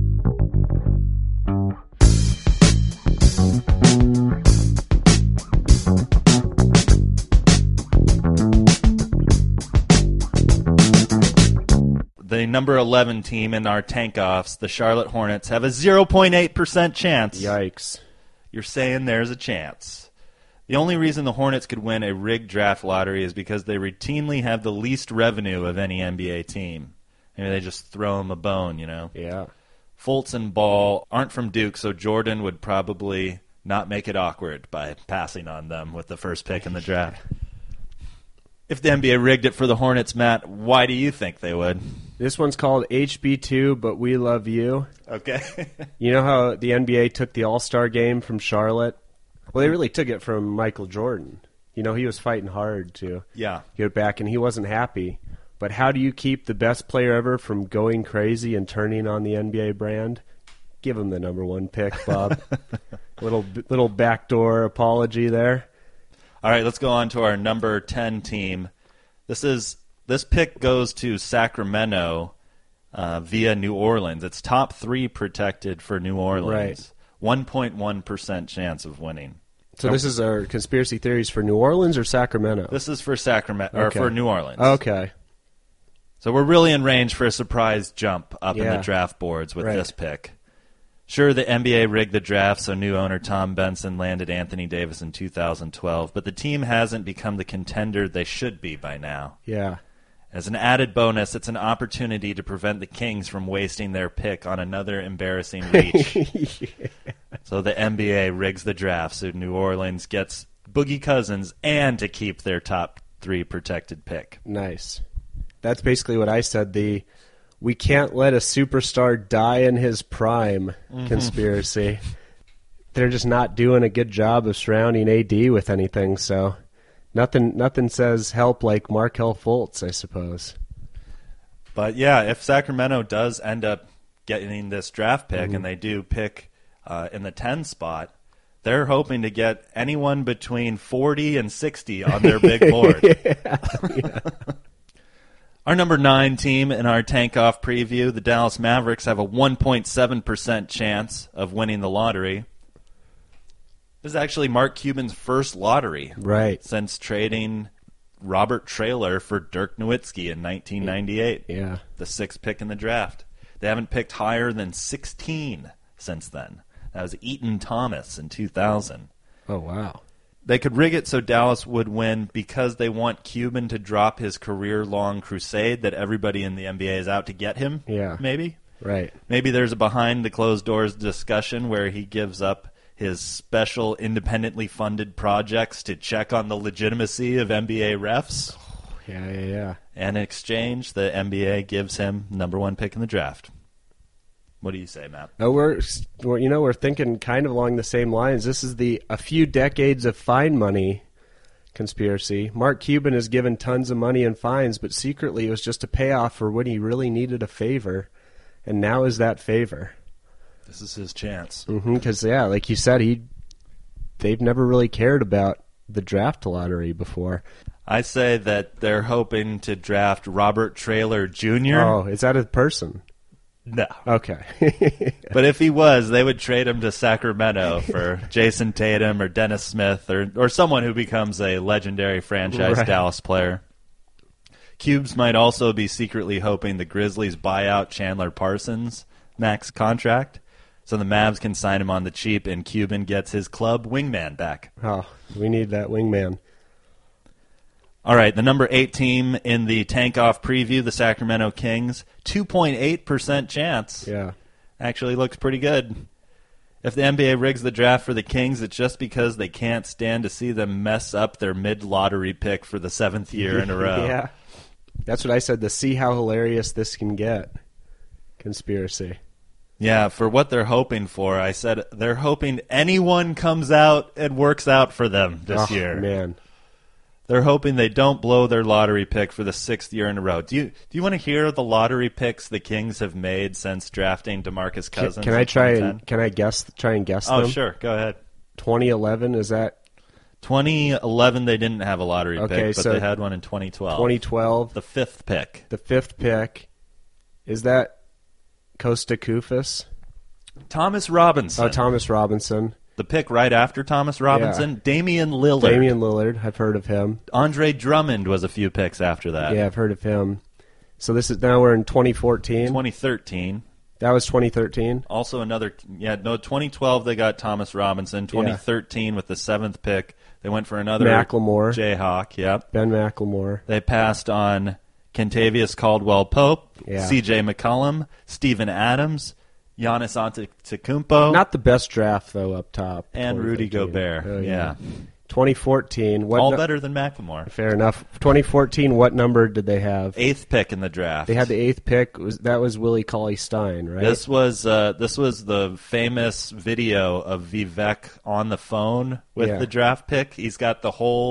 The number eleven team in our tank-offs, the Charlotte Hornets, have a zero point eight percent chance. Yikes. You're saying there's a chance. The only reason the Hornets could win a rigged draft lottery is because they routinely have the least revenue of any N B A team. Maybe they just throw them a bone, you know? Yeah. Fultz and Ball aren't from Duke, so Jordan would probably not make it awkward by passing on them with the first pick in the draft. If the N B A rigged it for the Hornets, Matt, why do you think they would? This one's called H B two, but we love you. Okay. You know how the N B A took the All-Star game from Charlotte? Well, they really took it from Michael Jordan. You know, he was fighting hard to Yeah. get back, and he wasn't happy. But how do you keep the best player ever from going crazy and turning on the N B A brand? Give him the number one pick, Bob. little little backdoor apology there. All right, let's go on to our number ten team. This is this pick goes to Sacramento uh, via New Orleans. It's top three protected for New Orleans. Right. one point one percent chance of winning. So this is our conspiracy theories for New Orleans or Sacramento? This is for Sacramento or Okay. for New Orleans. Okay. So we're really in range for a surprise jump up in Yeah. the draft boards with Right. this pick. Sure, the N B A rigged the draft, so new owner Tom Benson landed Anthony Davis in two thousand twelve, but the team hasn't become the contender they should be by now. Yeah. As an added bonus, it's an opportunity to prevent the Kings from wasting their pick on another embarrassing reach. So the N B A rigs the draft so New Orleans gets Boogie Cousins and to keep their top three protected pick. Nice. That's basically what I said. The we can't let a superstar die in his prime Mm-hmm. conspiracy. They're just not doing a good job of surrounding A D with anything, so nothing nothing says help like Markelle Fultz, I suppose. But yeah, if Sacramento does end up getting this draft pick Mm-hmm. and they do pick uh, in the ten spot, they're hoping to get anyone between forty and sixty on their big board. Our number nine team in our tank-off preview, the Dallas Mavericks, have a one point seven percent chance of winning the lottery. This is actually Mark Cuban's first lottery Right. since trading Robert Traylor for Dirk Nowitzki in nineteen ninety-eight, Yeah. the sixth pick in the draft. They haven't picked higher than sixteen since then. That was Eaton Thomas in two thousand. Oh, wow. They could rig it so Dallas would win because they want Cuban to drop his career-long crusade that everybody in the N B A is out to get him, Yeah. maybe. Right. Maybe there's a behind-the-closed-doors discussion where he gives up his special independently funded projects to check on the legitimacy of N B A refs. Yeah, yeah, yeah. And in exchange, the N B A gives him number one pick in the draft. What do you say, Matt? No, we're, we're you know we're thinking kind of along the same lines. This is the a few decades of fine money conspiracy. Mark Cuban has given tons of money in fines, but secretly it was just a payoff for when he really needed a favor, and now is that favor? This is his chance. Because yeah, like you said, he they've never really cared about the draft lottery before. I say that they're hoping to draft Robert Traylor Junior Oh, is that a person? No. Okay. But if he was, they would trade him to Sacramento for Jason Tatum or Dennis Smith or, or someone who becomes a legendary franchise Right. Dallas player. Cubes might also be secretly hoping the Grizzlies buy out Chandler Parsons' max contract so the Mavs can sign him on the cheap and Cuban gets his club wingman back. Oh, we need that wingman. All right, the number eight team in the tank-off preview, the Sacramento Kings, two point eight percent chance. Yeah. Actually looks pretty good. If the N B A rigs the draft for the Kings, it's just because they can't stand to see them mess up their mid-lottery pick for the seventh year in a row. Yeah. That's what I said, to see how hilarious this can get. Conspiracy. Yeah, for what they're hoping for, I said they're hoping anyone comes out and works out for them this oh, year. Man. They're hoping they don't blow their lottery pick for the sixth year in a row. Do you do you want to hear the lottery picks the Kings have made since drafting DeMarcus Can, Cousins? can I in try twenty ten? and can I guess try and guess Oh, them? sure. Go ahead. twenty eleven, is that twenty eleven, they didn't have a lottery Okay, pick, but so they had one in twenty twelve. twenty twelve? The fifth pick. The fifth pick. Is that Costa Koufos? Thomas Robinson. Oh, Thomas Robinson. The pick right after Thomas Robinson. Damian Lillard. Damian Lillard, I've heard of him. Andre Drummond was a few picks after that. Yeah, I've heard of him. So this is now we're in twenty fourteen. twenty thirteen. That was twenty thirteen. Also another, yeah, no, twenty twelve they got Thomas Robinson. twenty thirteen with the seventh pick, they went for another Macklemore. Jayhawk, yep. Ben McLemore. They passed on Kentavious Caldwell-Pope, Yeah. C J McCollum, Steven Adams, Giannis Antetokounmpo, Not the best draft though up top. and Rudy twenty thirteen. Gobert. Oh, yeah. twenty fourteen. What All nu- better than McLemore. Fair enough. twenty fourteen. What number did they have? Eighth pick in the draft. They had the eighth pick. Was that was Willie Cauley-Stein, right? This was uh, this was the famous video of Vivek on the phone with Yeah. the draft pick. He's got the whole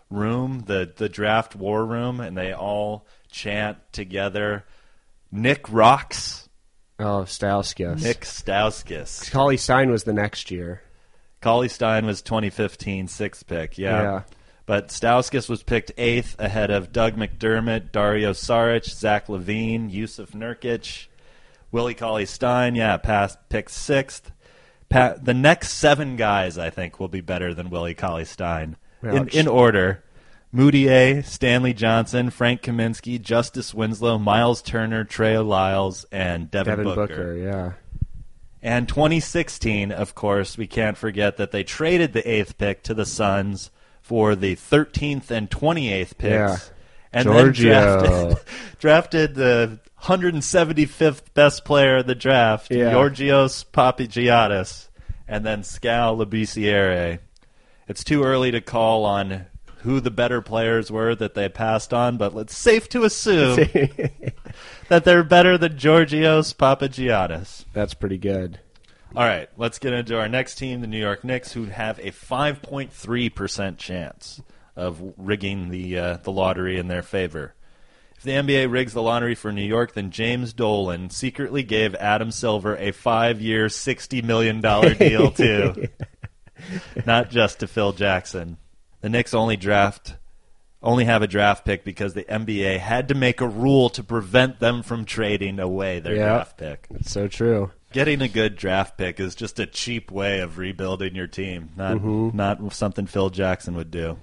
room, the, the draft war room, and they all chant together, Nick rocks. Oh, Stauskas. Nick Stauskas. Cauley Stein was the next year. Cauley Stein was twenty fifteen sixth pick, yeah. Yeah. But Stauskas was picked eighth ahead of Doug McDermott, Dario Saric, Zach LaVine, Yusuf Nurkic, Willie Cauley Stein, yeah, passed, picked sixth. Pa- the next seven guys, I think, will be better than Willie Cauley Stein. In, Ouch. in order, Moutier, Stanley Johnson, Frank Kaminsky, Justice Winslow, Miles Turner, Trey Lyles, and Devin, Devin Booker. Booker, yeah. And twenty sixteen, of course, we can't forget that they traded the eighth pick to the Suns for the thirteenth and twenty-eighth picks. Yeah. And Giorgio. then drafted, drafted the one hundred seventy-fifth best player of the draft, Yeah. Georgios Papagiannis, and then Skal Labissiere. It's too early to call on who the better players were that they passed on, but it's safe to assume that they're better than Georgios Papagiannis. That's pretty good. All right, let's get into our next team, the New York Knicks, who have a five point three percent chance of rigging the uh, the lottery in their favor. If the N B A rigs the lottery for New York, then James Dolan secretly gave Adam Silver a five-year, sixty million dollars deal, too. Not just to Phil Jackson. The Knicks only draft, only have a draft pick because the N B A had to make a rule to prevent them from trading away their Yeah. draft pick. It's so true. Getting a good draft pick is just a cheap way of rebuilding your team, not Mm-hmm. not something Phil Jackson would do.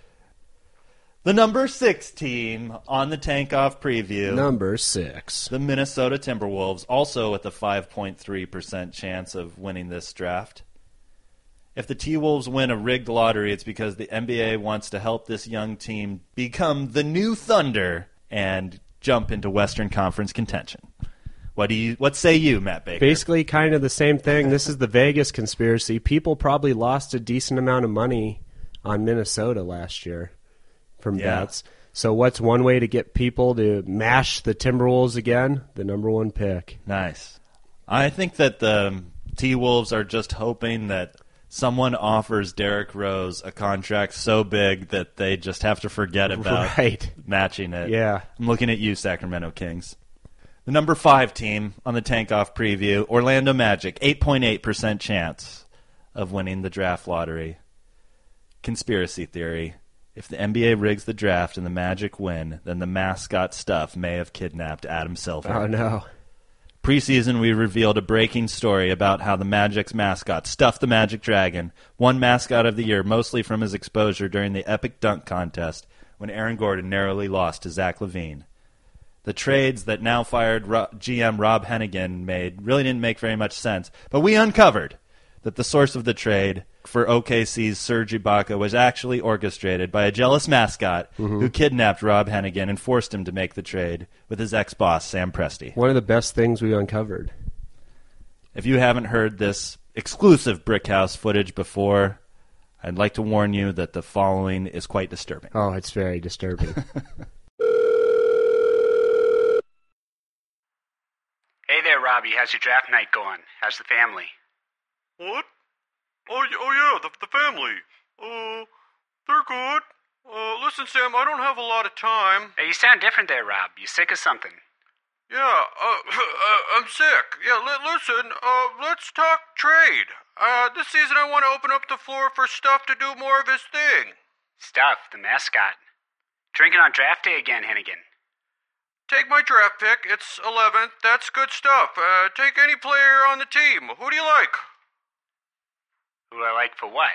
The number six team on the Tank-Off preview, Number six. the Minnesota Timberwolves, also with a five point three percent chance of winning this draft. If the T-Wolves win a rigged lottery, it's because the N B A wants to help this young team become the new Thunder and jump into Western Conference contention. What do you? What say you, Matt Baker? Basically, kind of the same thing. This is the Vegas conspiracy. People probably lost a decent amount of money on Minnesota last year from Yeah. bets. So what's one way to get people to mash the Timberwolves again? The number one pick. Nice. I think that the T-Wolves are just hoping that someone offers Derrick Rose a contract so big that they just have to forget about Right. matching it. Yeah. I'm looking at you, Sacramento Kings. The number five team on the Tank-Off preview, Orlando Magic, eight point eight percent chance of winning the draft lottery. Conspiracy theory. If the N B A rigs the draft and the Magic win, then the mascot stuff may have kidnapped Adam Silver. Oh, no. Preseason, we revealed a breaking story about how the Magic's mascot, Stuff the Magic Dragon, won Mascot of the Year mostly from his exposure during the epic dunk contest when Aaron Gordon narrowly lost to Zach LaVine. The trades that now fired G M Rob Hennigan made really didn't make very much sense, but we uncovered that the source of the trade for O K C's Serge Ibaka was actually orchestrated by a jealous mascot Mm-hmm. who kidnapped Rob Hennigan and forced him to make the trade with his ex-boss, Sam Presti. One of the best things we uncovered. If you haven't heard this exclusive Brickhouse footage before, I'd like to warn you that the following is quite disturbing. Oh, it's very disturbing. Hey there, Robbie. How's your draft night going? How's the family? What? Oh, y- oh yeah, the, the family. Uh, they're good. Uh, listen, Sam, I don't have a lot of time. Hey, you sound different there, Rob. You sick of something? Yeah, uh, uh I'm sick. Yeah, li- listen, uh, let's talk trade. Uh, this season I want to open up the floor for Stuff to do more of his thing. Stuff, the mascot. Drinking on draft day again, Hennigan. Take my draft pick. It's eleventh. That's good stuff. Uh, take any player on the team. Who do you like? Who do I like for what?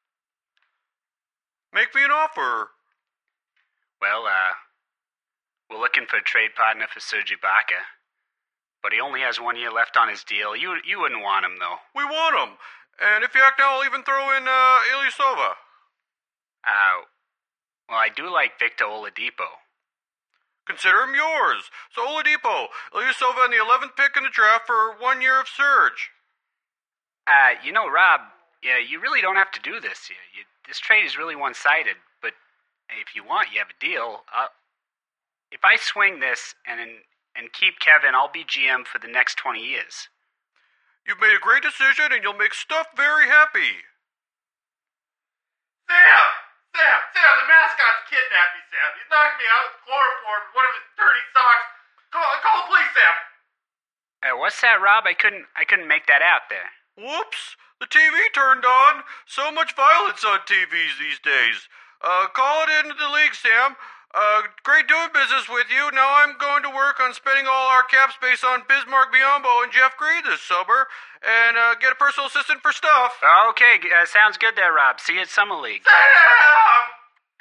Make me an offer. Well, uh, we're looking for a trade partner for Serge Ibaka. But he only has one year left on his deal. You you wouldn't want him, though. We want him. And if you act now, I'll even throw in uh, Ilyasova. Uh, well, I do like Victor Oladipo. Consider him yours. So Oladipo, Ilyasova, and the eleventh pick in the draft for one year of Surge. Uh, you know, Rob, yeah, you really don't have to do this. You, you, this trade is really one-sided, but if you want, you have a deal. Uh, if I swing this and and keep Kevin, I'll be G M for the next twenty years. You've made a great decision, and you'll make Stuff very happy. Sam! Sam, Sam, the mascot's kidnapped me, Sam. He's knocked me out with chloroform in one of his dirty socks. Call, call the police, Sam. Uh, what's that, Rob? I couldn't I couldn't make that out there. Whoops, the T V turned on. So much violence on T Vs these days. Uh, call it into the league, Sam. Uh, great doing business with you. Now I'm going to work on spending all our cap space on Bismarck Biombo and Jeff Green this summer, and uh, get a personal assistant for stuff. Okay, uh, sounds good there, Rob. See you at Summer League. Sam!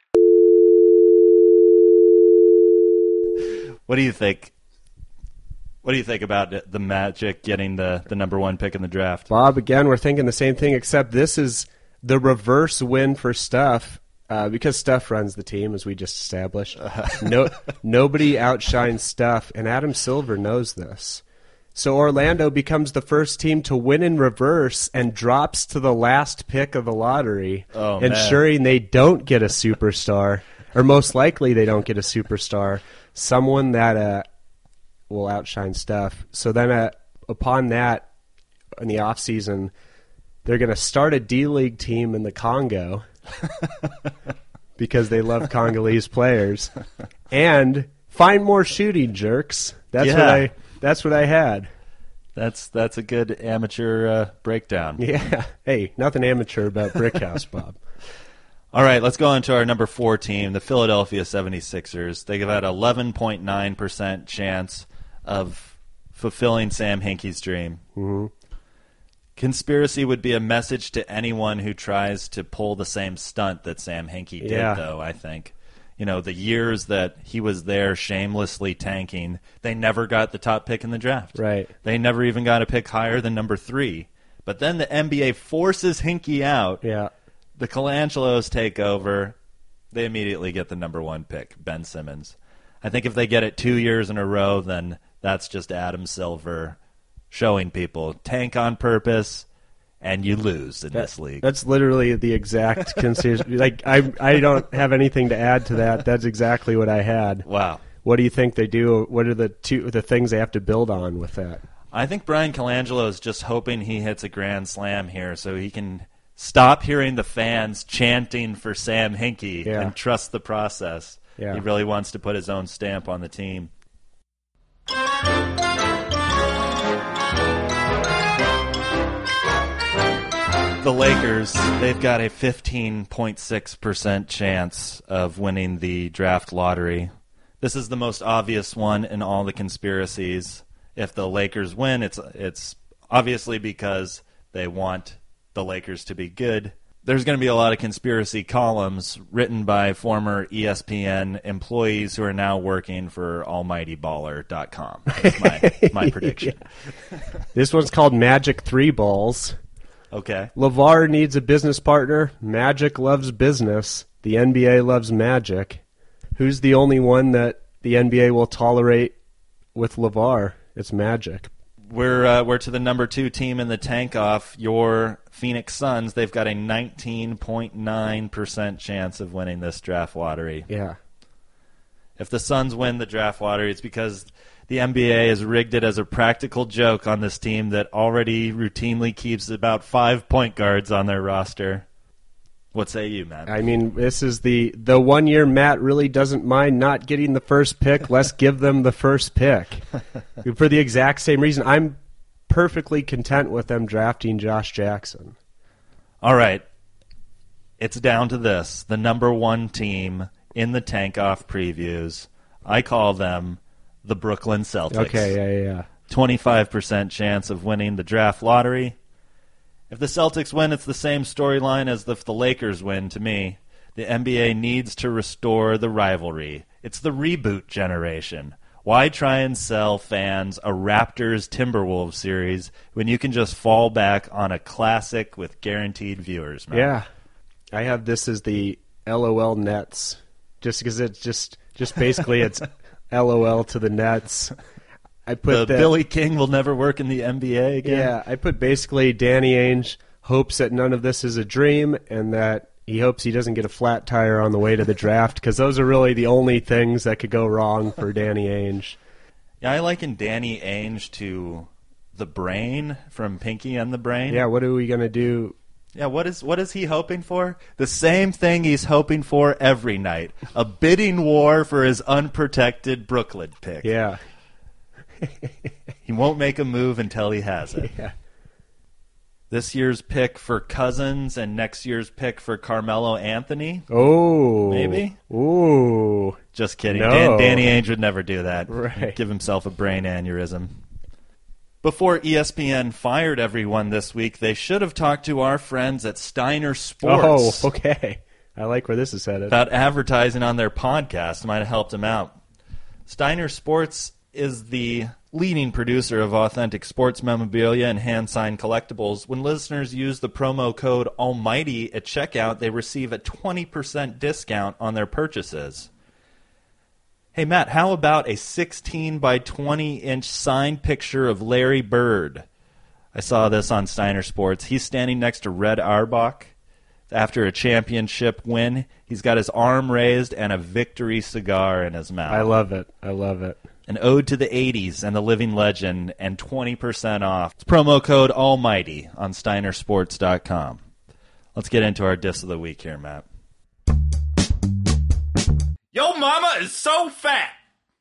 What do you think? What do you think about the Magic getting the, the number one pick in the draft? Bob, again, we're thinking the same thing, except this is the reverse win for Steph, uh, because Steph runs the team, as we just established. No, nobody outshines Steph, and Adam Silver knows this. So Orlando becomes the first team to win in reverse and drops to the last pick of the lottery, Oh, ensuring they don't get a superstar, or most likely they don't get a superstar, someone that uh, will outshine Steph. So then uh, upon that, in the offseason, they're going to start a D-League team in the Congo because they love Congolese players, and find more shooting jerks. That's Yeah. what I that's what I had. That's that's a good amateur uh, breakdown. Yeah. Hey, nothing amateur about Brickhouse, Bob. All right, let's go on to our number four team, the Philadelphia seventy-sixers. They've had an eleven point nine percent chance of fulfilling Sam Hinkie's dream. Mm-hmm. Conspiracy would be a message to anyone who tries to pull the same stunt that Sam Hinkie did, Yeah. though, I think. You know, the years that he was there shamelessly tanking, they never got the top pick in the draft. Right. They never even got a pick higher than number three. But then the N B A forces Hinkie out. Yeah. The Colangelos take over. They immediately get the number one pick, Ben Simmons. I think if they get it two years in a row, then that's just Adam Silver showing people tank on purpose, and you lose in this league. That's literally the exact conspiracy. Like I, I don't have anything to add to that. That's exactly what I had. Wow. What do you think they do? What are the two the things they have to build on with that? I think Brian Colangelo is just hoping he hits a grand slam here so he can stop hearing the fans chanting for Sam Hinkie Yeah. and trust the process. Yeah. He really wants to put his own stamp on the team. The Lakers, they've got a fifteen point six percent chance of winning the draft lottery. This is the most obvious one in all the conspiracies. If the Lakers win, it's it's obviously because they want the Lakers to be good. There's going to be a lot of conspiracy columns written by former E S P N employees who are now working for almighty baller dot com. That's my, my prediction. This one's called Magic Three Balls. Okay. LeVar needs a business partner. Magic loves business. The N B A loves Magic. Who's the only one that the N B A will tolerate with LeVar? It's Magic. We're uh, we're to the number two team in the tank off. Your Phoenix Suns. They've got a nineteen point nine percent chance of winning this draft lottery. Yeah. If the Suns win the draft lottery, it's because the N B A has rigged it as a practical joke on this team that already routinely keeps about five point guards on their roster. What say you, Matt? I mean, this is the the one year Matt really doesn't mind not getting the first pick. Let's give them the first pick. For the exact same reason, I'm perfectly content with them drafting Josh Jackson. All right. It's down to this. The number one team in the tank-off previews. I call them the Brooklyn Celtics. Okay, yeah, yeah, yeah. twenty-five percent chance of winning the draft lottery. If the Celtics win, it's the same storyline as if the Lakers win to me. The N B A needs to restore the rivalry. It's the reboot generation. Why try and sell fans a Raptors-Timberwolves series when you can just fall back on a classic with guaranteed viewers, man? Yeah. I have this as the LOL Nets, just because it's just, just basically it's LOL to the Nets. I put The that, Billy King will never work in the N B A again? Yeah, I put basically Danny Ainge hopes that none of this is a dream and that he hopes he doesn't get a flat tire on the way to the draft, because those are really the only things that could go wrong for Danny Ainge. Yeah, I liken Danny Ainge to the Brain from Pinky and the Brain. Yeah, what are we going to do Yeah, what is what is he hoping for? The same thing he's hoping for every night. A bidding war for his unprotected Brooklyn pick. Yeah. He won't make a move until he has it. Yeah. This year's pick for Cousins and next year's pick for Carmelo Anthony. Oh. Maybe? Ooh. Just kidding. No. Dan, Danny Ainge would never do that. Right. Give himself a brain aneurysm. Before E S P N fired everyone this week, they should have talked to our friends at Steiner Sports. Oh, okay. I like where this is headed. About advertising on their podcast. Might have helped him out. Steiner Sports is the leading producer of authentic sports memorabilia and hand-signed collectibles. When listeners use the promo code Almighty at checkout, they receive a twenty percent discount on their purchases. Hey, Matt, how about a sixteen by twenty inch signed picture of Larry Bird? I saw this on Steiner Sports. He's standing next to Red Auerbach after a championship win. He's got his arm raised and a victory cigar in his mouth. I love it. I love it. An ode to the eighties and the living legend, and twenty percent off. It's promo code Almighty on Steiner Sports dot com. Let's get into our diss of the week here, Matt. Yo mama is so fat.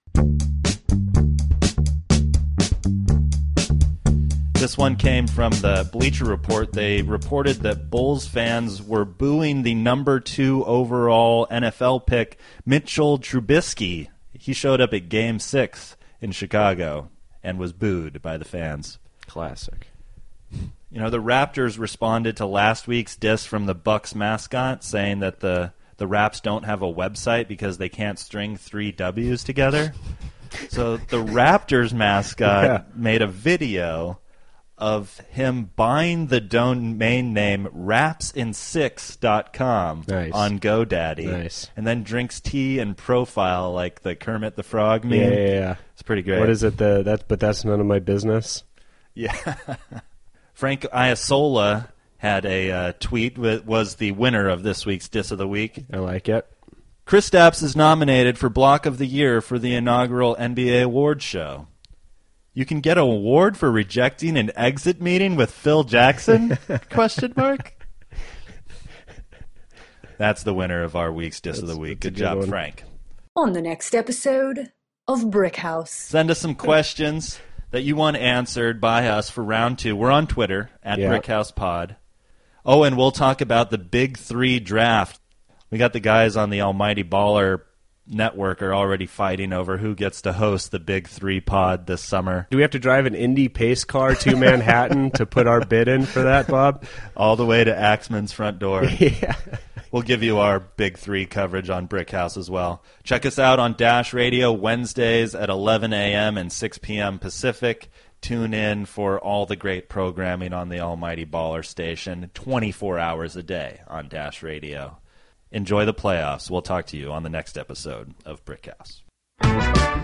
This one came from the Bleacher Report. They reported that Bulls fans were booing the number two overall N F L pick, Mitchell Trubisky. He showed up at Game six in Chicago and was booed by the fans. Classic. You know, the Raptors responded to last week's diss from the Bucks mascot, saying that the, the Raps don't have a website because they can't string three W's together. So the Raptors mascot Yeah. made a video of him buying the domain name raps in six dot com Nice. on GoDaddy. Nice. And then drinks tea and profile like the Kermit the Frog meme. Yeah, yeah, yeah. It's pretty great. What is it? The that, but that's none of my business. Yeah. Frank Iasola had a uh, tweet, that was the winner of this week's Diss of the Week. I like it. Kristaps is nominated for Block of the Year for the inaugural N B A Awards show. You can get an award for rejecting an exit meeting with Phil Jackson? Question mark. That's the winner of our week's Diss of the That's- Week. that's a Good good job, one. Frank. On the next episode of Brick House. Send us some questions that you want answered by us for round two. We're on Twitter, at Yeah. BrickHousePod. Oh, and we'll talk about the Big Three draft. We got the guys on the Almighty Baller Network are already fighting over who gets to host the Big Three pod this summer. Do we have to drive an Indy pace car to Manhattan to put our bid in for that, Bob? All the way to Axman's front door. Yeah. We'll give you our Big Three coverage on Brick House as well. Check us out on Dash Radio Wednesdays at eleven a.m. and six p.m. Pacific. Tune in for all the great programming on the Almighty Baller Station, twenty-four hours a day on Dash Radio. Enjoy the playoffs. We'll talk to you on the next episode of Brick House.